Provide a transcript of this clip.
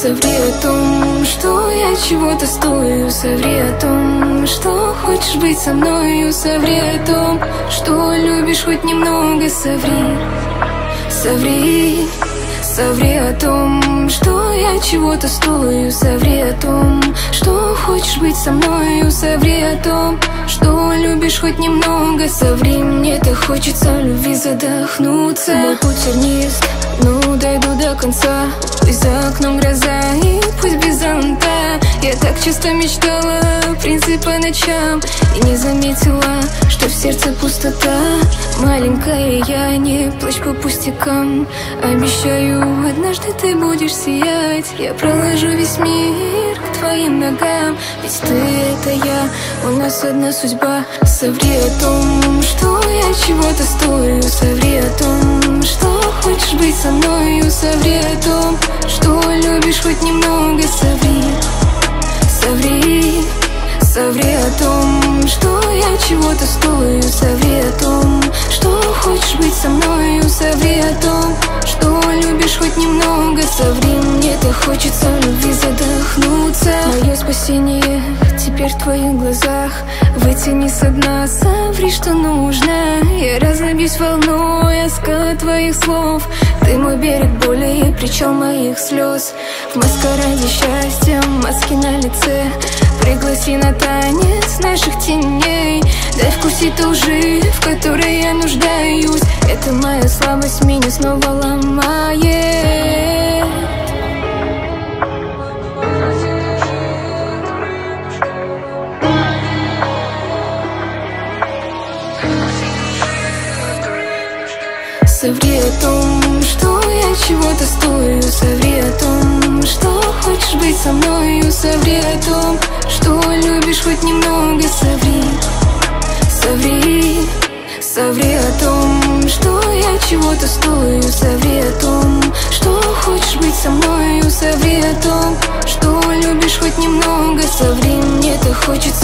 Соври о том, что я чего-то стою. Соври о том, что хочешь быть со мною. Соври о том, что любишь хоть немного. Соври, соври, соври о том, что я чего-то стою. Соври о том, что хочешь быть со мною. Соври о том, что любишь хоть немного. Соври, мне так хочется любви задохнуться. Мой путь тернист, ну дойду до конца. Пусть за окном гроза и пусть без зонта. Я так часто мечтала о принце по ночам и не заметила, что в сердце пустота. Маленькая я, не плачь по пустякам. Обещаю, однажды ты будешь сиять. Я проложу весь мир к твоим ногам. Ведь ты — это я, у нас одна судьба. Соври о том, что я чего-то стою. Соври о том, что хочешь быть со мною. Соври о том, что любишь хоть немного. Соври, соври, соври о том, что я чего-то стою. Соври о том, что хочешь быть со мною. Соври о том, что любишь хоть немного. Соври, мне так хочется любви задохнуться. Мое спасение теперь в твоих глазах. Вытяни со дна, соври, что нужно. Я разобьюсь волной оскала твоих слов. Ты мой берег боли и причал моих слез. В маскараде счастья, маски на лице. Пригласи на танец наших теней. Дай вкусить ту лжи, в которой я нуждаюсь. Это моя слабость меня снова ломает. Соври о том, что я чего-то стою. Соври о том, что хочешь быть со мною. Соври о том, что любишь хоть немного. Соври, соври, соври о том, что я чего-то стою. Соври о том, что хочешь быть со мною. Соври о том, что любишь хоть немного. Соври, мне так хочется